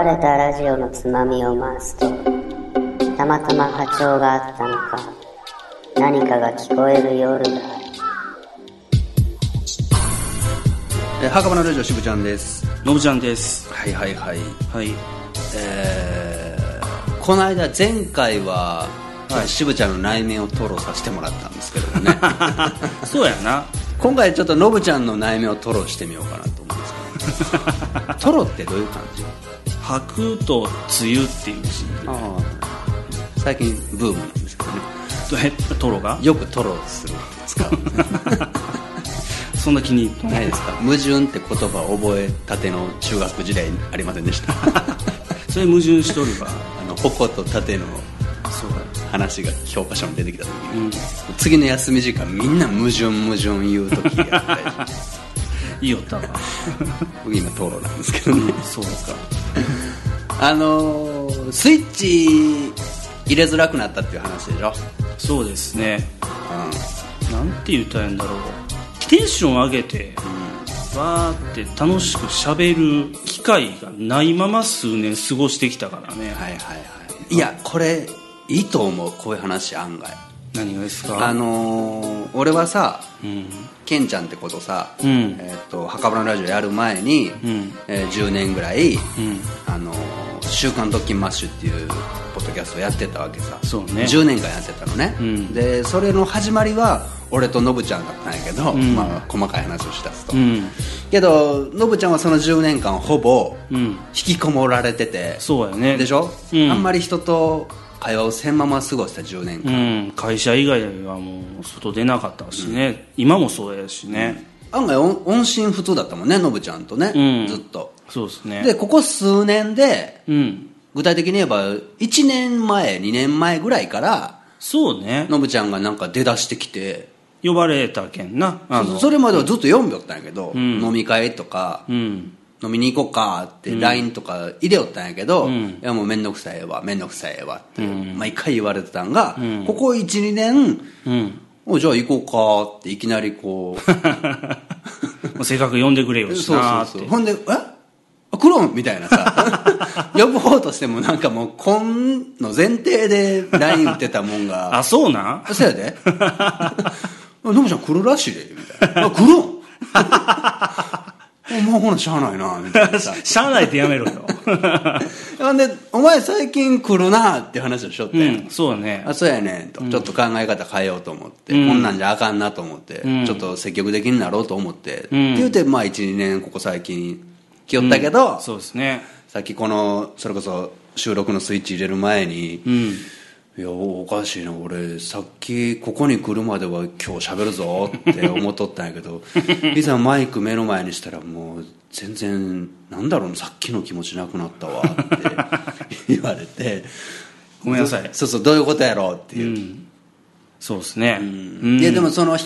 れたラジオのつまみを回すと、たまたま波長があったのか、何かが聞こえる夜がある。 墓場のラジオしぶちゃんです。 のぶちゃんです。 はいはいはい、 はい。 この間前回はしぶちゃんの内面を吐露させてもらったんですけどもねそうやな。 今回ちょっとのぶちゃんの内面を吐露してみようかなと思うんですけど吐露ってどういう感じ？ 吐くと梅雨っていう字。 最近ブームなんですけどね。 吐露がよく吐露する使うそんな気にないですか？矛盾って言葉を覚えたての中学時代ありませんでしたそれ矛盾しとるわ。 矛と盾の話が教科書に出てきた時に、次の休み時間みんな矛盾言う時があったりいいよったわ僕今討論なんですけどねそうかスイッチ入れづらくなったっていう話でしょ。 そうですね、なんて言ったらいいんだろう。テンション上げて、わーって楽しく喋る機会がないまま数年過ごしてきたからね。 はいはいはい。いやこれいいと思う。こういう話案外。 何がですか？ 俺はさ、ケンちゃんってことさ、墓場のラジオやる前に、10年ぐらい、週刊ドッキンマッシュっていうポッドキャストをやってたわけさ。 そうね。 10年間やってたのね、でそれの始まりは俺とノブちゃんだったんやけど、まあ、細かい話をしだすと、けどノブちゃんはその10年間ほぼ引きこもられてて、 そうやね。 でしょ、あんまり人と会話をせんまま過ごした10年間、 会社以外はもう外出なかったしね、今もそうやしね、 案外音信不通だったもんね、ノブちゃんとね、ずっと。 そうですね。 でここ数年で、具体的に言えば1年前2年前ぐらいからそうね、 ノブちゃんがなんか出だしてきて呼ばれたけんな。 それまではずっと読んでおったんやけど、飲み会とか、飲みに行こうかって LINE とか入れよったんやけど、いやもうめんどくさいわって毎回言われてたんが、ここ 1,2 年、じゃあ行こうかっていきなりこうせっかく呼んでくれよしなって。 ほんで来るんみたいなさ呼ぼうとしてもなんかもうこんの前提で LINE 打ってたもんがあ、そうなん？ そうやでノブちゃん来るらしいでみたいな来るんもうほなしゃあないなみたいなさしゃあないってやめろよほんでお前最近来るなって話をしとって、 そうだね。 そうやねんと、ちょっと考え方変えようと思って、こんなんじゃあかんなと思って、ちょっと積極的になろうと思って、って言うてまあ 1,2 年ここ最近来よったけど、 そうですね。 さっきこのそれこそ収録のスイッチ入れる前に、いやおかしいな俺さっきここに来るまでは今日喋るぞって思っとったんやけどいざマイク目の前にしたらもう全然なんだろうさっきの気持ちなくなったわって言われてごめんなさい。 そうどういうことやろうっていう、 そうですね、 いやでもその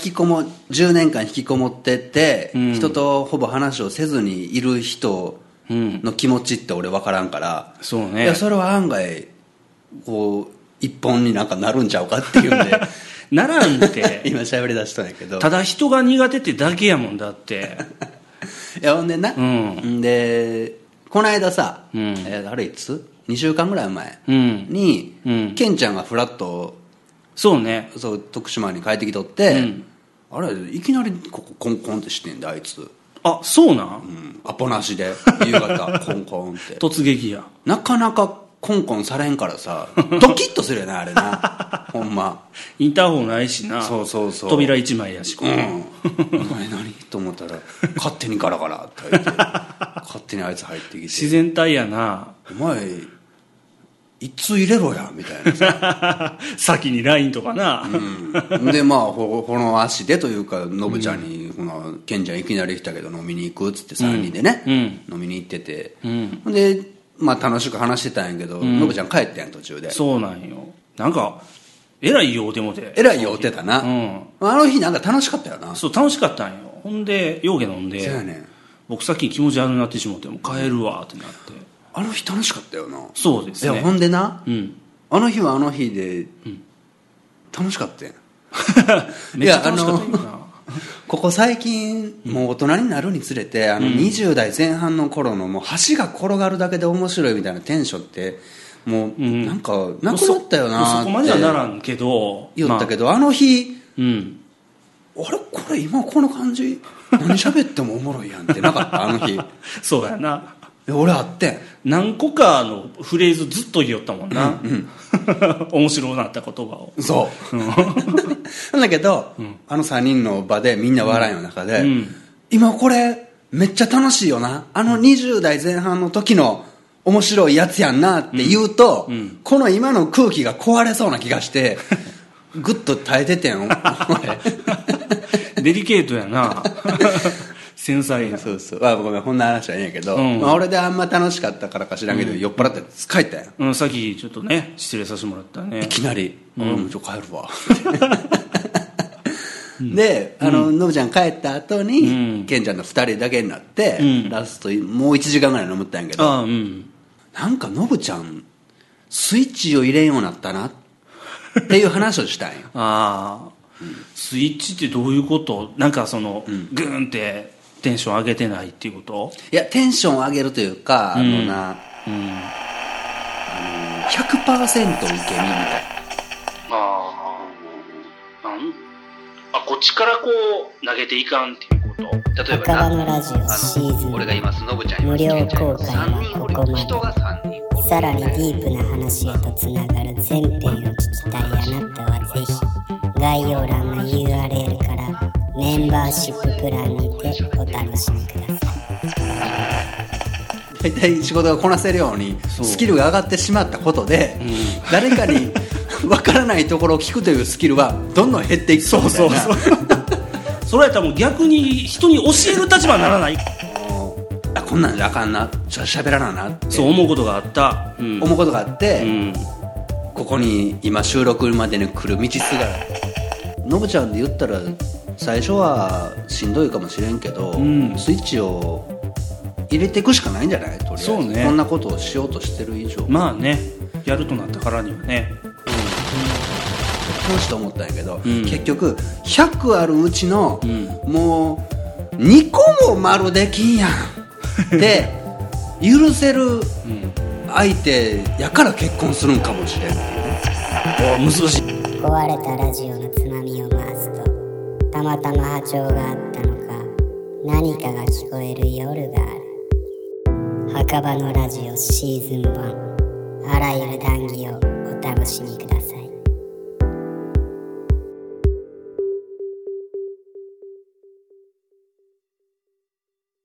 10年間引きこもってって、人とほぼ話をせずにいる人の気持ちって俺分からんから、 そうね。 いやそれは案外こう一本になんかなるんちゃうかっていうんでならんって今喋り出したんやけど、 ただ人が苦手ってだけやもんだっていやほんでな、でこの間さ、あれいつ2週間ぐらい前に、ケンちゃんがフラッとそうね、 そう徳島に帰ってきとって、あれいきなりここコンコンってしてんであいつ。 あ、そうなん、 アポなしで夕方コンコンって突撃や。 なかなかコンコンされんからさドキッとするよなあれなほんまインターホンないしな。 そう扉一枚やし、 何と思ったら勝手にガラガラって開いて勝手にあいつ入ってきて自然体やな。 お前いつ入れろやみたいなさ先に LINE とかな、 でまあこの足でというかノブちゃんに、ケンちゃんいきなり来たけど飲みに行くっつって3人でね、飲みに行ってて、でまあ楽しく話してたんやけど、ノブちゃん帰ったやん途中で。 そうなんよ。なんかえらい酔うてもて。 えらい酔うてたな、あの日なんか楽しかったよな。 そう楽しかったんよ。ほんで酔うけ飲んで、 そうやねん、 僕さっき気持ち悪くなってしもってもう帰るわってなって、 あの日楽しかったよな。 そうですね。 いやほんでな、あの日はあの日で、楽しかったやんめっちゃ楽しかったよな。 ここ最近もう大人になるにつれて20代前半の頃のもう橋が転がるだけで面白いみたいなテンションってもうなんかなくなったよなそこまではならんけど言ったけど、あの日、あれこれ今この感じ何喋ってもおもろいやんってなかったあの日そうやな。 俺あってん何個かのフレーズずっと言いよったもんな、面白くなった言葉を。 そうなんだけど、あの3人の場でみんな笑いの中で、今これめっちゃ楽しいよな、あの20代前半の時の面白いやつやんなって言うと、この今の空気が壊れそうな気がしてぐっと耐えててん俺デリケートやな繊細や。 そうそう、ごめんこんな話はいいんやけど、俺であんま楽しかったからか知らんけど、酔っ払って帰ったやん、 さっきちょっとね失礼させてもらったね、 いきなり俺もちょっと帰るわでノブちゃん帰った後に、ケンちゃんの2人だけになって、ラストもう1時間ぐらい飲むったんやけど、なんかノブちゃんスイッチを入れんようになったなっていう話をしたんよスイッチってどういうこと？なんかその、グーンってテンション上げてないっていうこと？ いやテンション上げるというか100% 受け身みたいな。こっちからこう投げていかんっていうこと？例えば赤羽のラジオシーズン俺がいますノブちゃん無料公開はここまで。さらにディープな話へとつながる全編を聞きたいあなたはぜひ概要欄の URL からメンバーシッププランにてお楽しみください。 大体仕事がこなせるようにスキルが上がってしまったことで、誰かに分からないところを聞くというスキルはどんどん減っていくそうみたいな。 それやったらもう逆に人に教える立場にならない。 こんなんじゃあかんな、ちょっと喋らななってそう思うことがあった、 思うことがあって、ここに今収録までに来る道すがらノブちゃんで言ったら最初はしんどいかもしれんけど、スイッチを入れていくしかないんじゃない？とりあえずそうね、こんなことをしようとしてる以上まあね、やるとなったからにはね、 そうして思ったんやけど、結局100あるうちの、もう2個も丸できんやんで許せる相手やから結婚するんかもしれんっていうね。 難しい。 壊れたラジオのつまみを回すとたまたま波長があったのか何かが聞こえる夜がある。墓場のラジオシーズン1、あらゆる談義をお楽しみください。